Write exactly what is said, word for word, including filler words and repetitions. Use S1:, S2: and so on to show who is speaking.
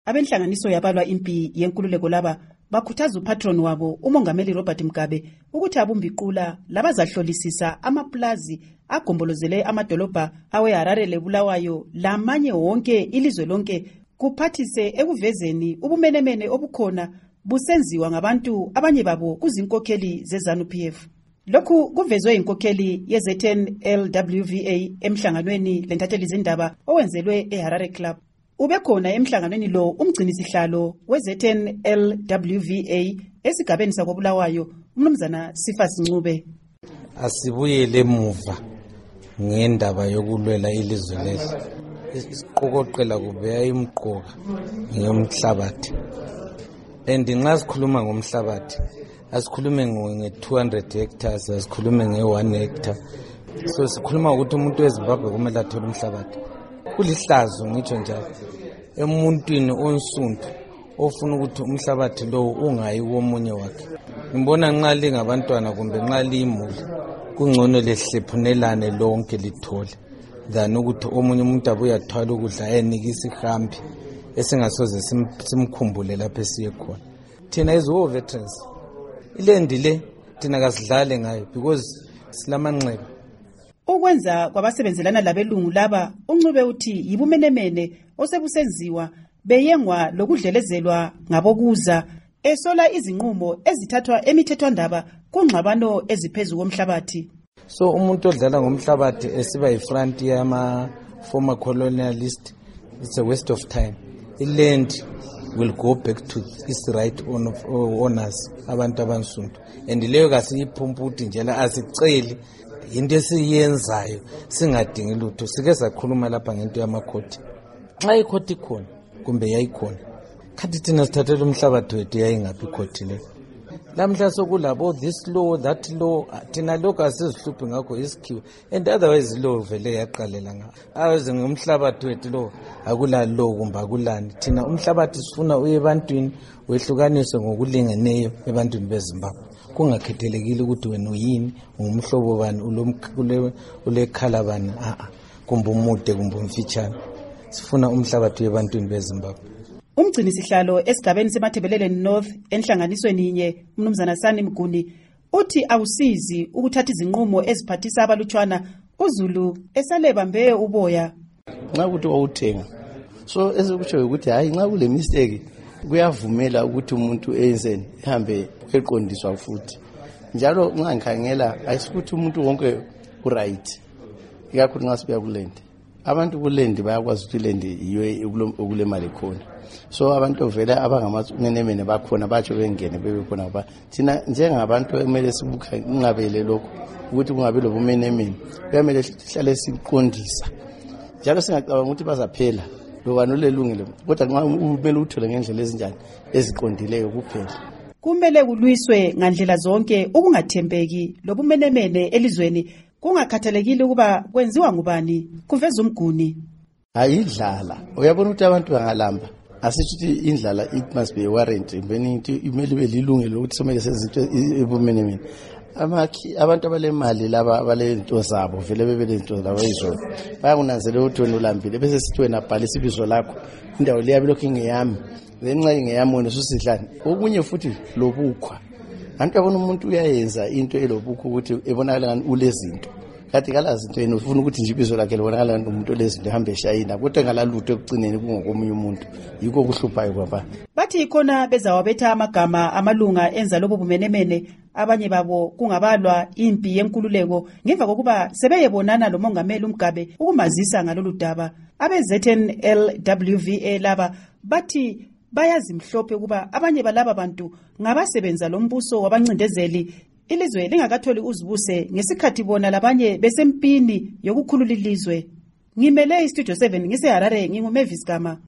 S1: Abenhlanganiso yabalwa impi yenkululeko laba bakhuthaza upatron wabo umongameli Robert Mugabe ukuthi abumbiqula labazahlolisisa amaplazi agombolozele amadolobha aweHarare leBulawayo lamanye wonke ilizwe lonke kuphathise ekuvezeni ubumenemene obukhona busenziwa ngabantu abanye babo kuzinkokheli zeZANU-P F. Lokhu kuvezwe inkokheli ye-Z N L W V A emhlanganweni lentatheli zindaba owenzelwe eHarare Club. Ubekhona emhlanganweni lo umgcinisihlalo we-Z N L W V A esigabeni sakoBulawayo umnumzana Sifas Ncube.
S2: Asibuyele emuva ngendaba yokulwela ilizwe lethu. Isiqokoqela kubeya imqoka ngomhlabathi. And nxa sikhuluma ngomhlabathi asikhulume nge-two hundred hectares, asikhulume nge-one hectare. So sikhuluma ukuthi umuntu weZimbabwe kumele athole umhlabathi. Kulihlazo ngitsho njalo emuntwini onsundu ofuna ukuthi umhlabathi lo ungayi womunye wakhe. Ngibona nxa lingabantwana kumbe nxa liyimuli kungcono lehlephunelane lonke lithole than ukuthi omunye umuntu abuya athwala ukudla ayenikisa ihambi esingasoze simkhumbule lapho esiye khona. Thina as war veterans ilendi le thina kasidlale ngayo because silamanxeba.
S1: Ukwenza kwabasebenzelana labelungu laba uNcube uthi yibumenemene osebusenziwa beyengwa lokudlelezelwa ngabokuza esola izinqumo ezithathwa emithethwandaba kungxabano eziphezulu komhlabathi.
S2: So umuntu odlala ngomhlabathi esiba yifront yama former colonialist, it's a waste of time. Iland will go back to its right owners abantu abansundu, and leyo kasiyiphumpa ukuthi njela asiceli into esiyenzayo singadingi lutho. Sike sakhuluma lapha ngento yamakhoti. Xa ikhoti khona kumbe yayikhona kanti thina sithathela umhlabathi wethu yayingaphi ikhoti le. Lamhla sokulabo this law that law thina lokho asizihluphi ngakho isikhiwe, and otherwise law vele yaqalela ngayo. Awaze ngomhlabathi wethu lo akula law kumbe akulani. Thina umhlabathi sifuna uye ebantwini wehlukaniswe ngokulingeneyo ebantwini beZimbabwe, kungakhethelekile ukuthi wena uyini, ungumhlobo bani, ulomkhule ulekhala bani, a a kumbe umude kumbe umfitshane. Sifuna umhlabathi webantwini beZimbabwe.
S1: Umgcinisihlalo esigabeni seMathebelele North enhlanganisweni inye umnumzana Sani Mguni uthi awusizi ukuthatha izinqumo eziphathisa abalutshwana uZulu esalebambe uboya.
S3: Nxa ukuthi wawuthenga so esikutsho ukuthi hayi nxa kule mistake kuyavumela ukuthi umuntu enzeni ehambe eqondiswa futhi. Njalo nxa ngikhangela ayisikuthi umuntu wonke uright, ikakhulu nxa sibuya kulendi. Abantu kulendi bayakwazi ukuthi lendi yiyo okule mali khona. So abantu vele abangamamenemene bakhona batsho bengene bebe khona ba thina njengabantu emele sibuka ngabele lokho ukuthi kungabe lobumenemene kuyamele sihlale siqondisa. Njalo singacabanga ukuthi bazaphela lokano lelungile, kodwa nxa umele uthole ngendlela ezinjani eziqondileyo kuphela.
S1: Kumele kulwiswe ngandlela zonke ukungathembeki lobumenemene elizweni kungakhathalekile ukuba kwenziwa ngubani. Kuveza uMguni.
S3: Ayidlala uyabona ukuthi abantu bangalamba asithi indlala it must be a warrant imbeniti imele belilungelo ukuthi somele sezinto ebumenemene. Amakhi abantu abalemali laba abalento zabo vele bebelento laba izolo bayakunanzelela ukuthi wena ulambile bese sithi wena bhalisa ibizo lakho indawo leya bilokhu ingeyami lenxa ingeyami wena ususidlani. Okunye futhi lobukhwa abantu abona umuntu uyayenza into elobukho ukuthi ebonakala ngani ulezinto kathi kalazi into yena ufuna ukuthi nje ibizo lakhe libonakala ngani umuntu olezinto ehambe eshayina kodwa ngalalutho ekucineni kungokomunye umuntu yikho kuhluphayo kwaba.
S1: Bathi ikhona bezawabetha amagama amalunga enza lobo bumenemene abanye babo kungabalwa impi yenkululeko ngemva kokuba sebeyebonana lomongameli uMgabe ukumazisa ngalolu daba. Abe-Z N L W V A laba bathi bayazi mhlophe kuba abanye balaba bantu ngabasebenza lombuso wabancindezeli ilizwe lingakatholi uzibuse ngesikhathi bona labanye besempini yokukhulula ilizwe. Ngimele iStudio seven ngiseHarare nginguMavis Gama.